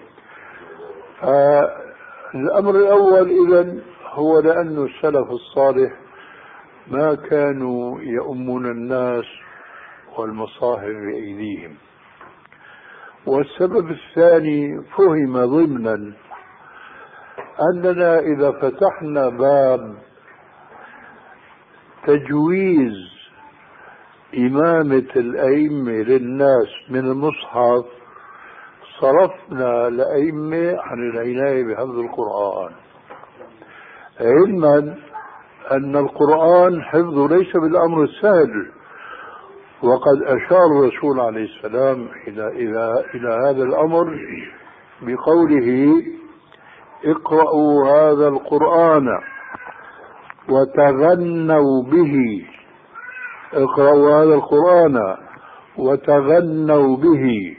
فالأمر الأول إذن هو لأن السلف الصالح ما كانوا يؤمون الناس والمصاحف بأيديهم. والسبب الثاني فهم ضمنا أننا إذا فتحنا باب تجويز إمامة الأئمة للناس من المصحف صرفنا الأئمة عن العناية بحفظ القرآن، علما أن القرآن حفظه ليس بالأمر السهل. وقد أشار الرسول عليه السلام إلى, إلى, إلى هذا الأمر بقوله: اقرأوا هذا القرآن وتغنوا به. اقرأوا هذا القرآن وتغنوا به.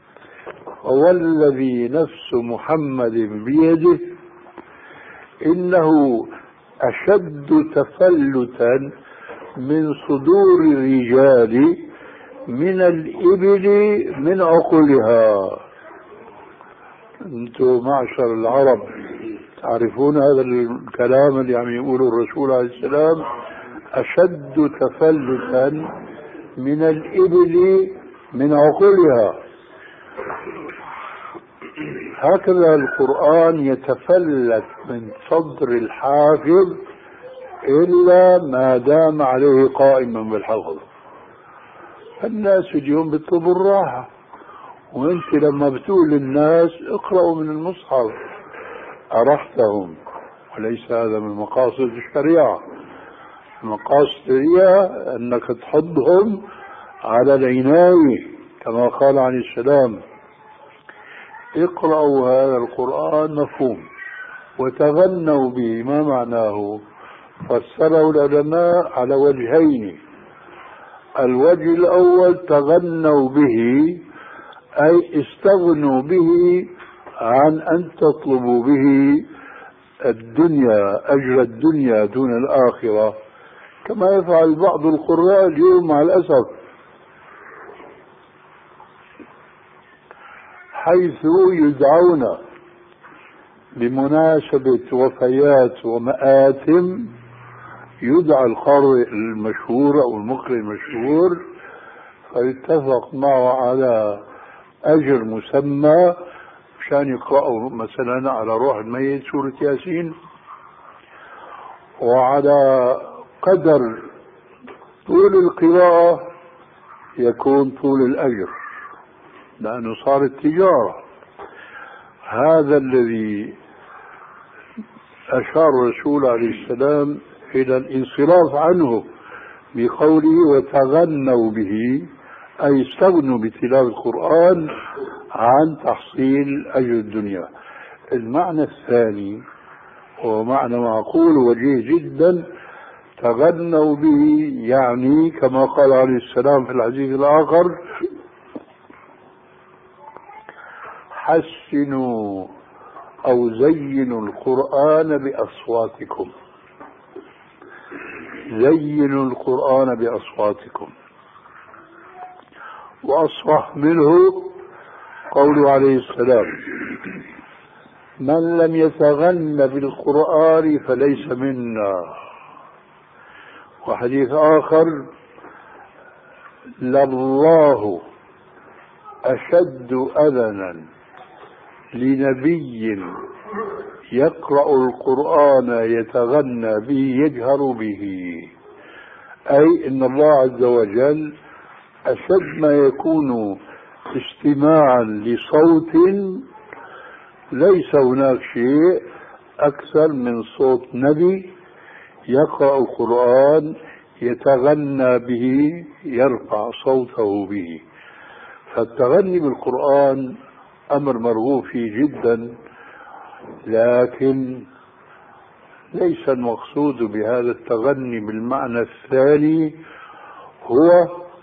والذي نفس محمد بيده إنه أشد تفلتا من صدور الرجال من الإبل من عقولها. أنتم معشر العرب تعرفون هذا الكلام اللي عم يقوله الرسول عليه السلام: أشد تفلتا من الإبل من عقولها. هكذا القرآن يتفلت من صدر الحافظ إلا ما دام عليه قائما بالحفظ. الناس اليوم بيطلبوا الراحة، وانت لما بتقول للناس اقرأوا من المصحف أرحتهم، وليس هذا من مقاصد الشريعة. مقاصد الشريعة أنك تحضهم على العناية كما قال عليه السلام: اقرأوا هذا القرآن مفهوم وتغنوا به. ما معناه؟ فسره العلماء على وجهين: الوجه الأول تغنوا به أي استغنوا به عن أن تطلبوا به الدنيا، أجر الدنيا دون الآخرة، كما يفعل بعض القراء اليوم مع الأسف، حيث يدعون بمناسبة وفيات ومآتم، يدعى القارئ المشهور أو المقرئ المشهور فيتفق معه على أجر مسمى مشان يقرأوا مثلا على روح الميت سورة ياسين، وعلى قدر طول القراءة يكون طول الأجر، لأنه صارت تجارة. هذا الذي أشار الرسول عليه السلام إلى الانصراف عنه بقوله وتغنوا به، أي استغنوا بتلاوة القرآن عن تحصيل أجر الدنيا. المعنى الثاني هو معنى معقول وجيه جدا: تغنوا به يعني كما قال عليه السلام في الحديث الآخر: حسنوا أو زينوا القرآن بأصواتكم. زينوا القرآن بأصواتكم. وأصح منه قوله عليه السلام: من لم يتغن بالقرآن فليس منا. وحديث آخر: لله أشد أذنا لنبي يقرأ القرآن يتغنى به يجهر به. أي إن الله عز وجل أشد ما يكون استماعا لصوت ليس هناك شيء أكثر من صوت نبي يقرأ القرآن يتغنى به، يرفع صوته به. فالتغني بالقرآن أمر مرغوب فيه جدا، لكن ليس المقصود بهذا التغني بالمعنى الثاني هو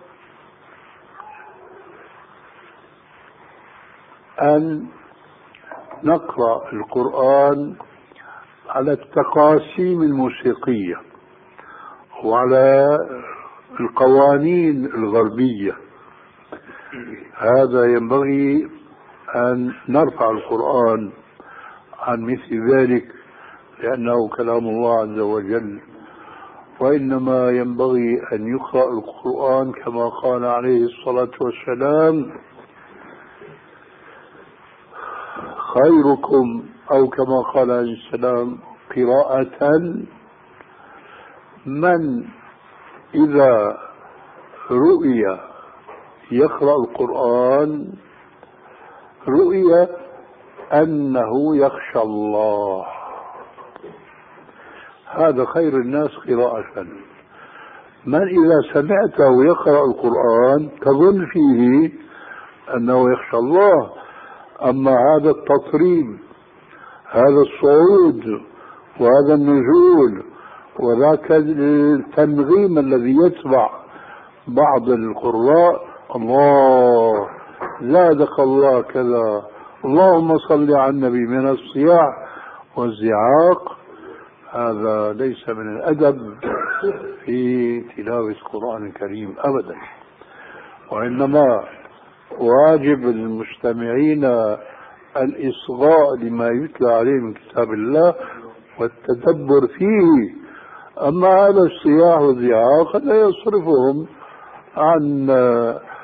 أن نقرأ القرآن على التقاسيم الموسيقية وعلى القوانين الغربية. هذا ينبغي أن نرفع القرآن عن مثل ذلك، لأنه كلام الله عز وجل. وإنما ينبغي أن يقرأ القرآن كما قال عليه الصلاة والسلام: خيركم، أو كما قال عليه السلام: قراءة من إذا رؤي يقرأ القرآن رؤي أنه يخشى الله. هذا خير الناس قراءة. من إذا سمعته يقرأ القرآن تظن فيه أنه يخشى الله. أما هذا التطريب، هذا الصعود وهذا النزول وذاك التنغيم الذي يتبع بعض القراء: الله زادك الله كذا، اللهم صل على النبي، من الصياح والزعاق، هذا ليس من الأدب في تلاوة القرآن الكريم أبدا. وإنما واجب المستمعين الإصغاء لما يتلى عليه من كتاب الله والتدبر فيه. أما هذا الصياح والزعاق لا يصرفهم عن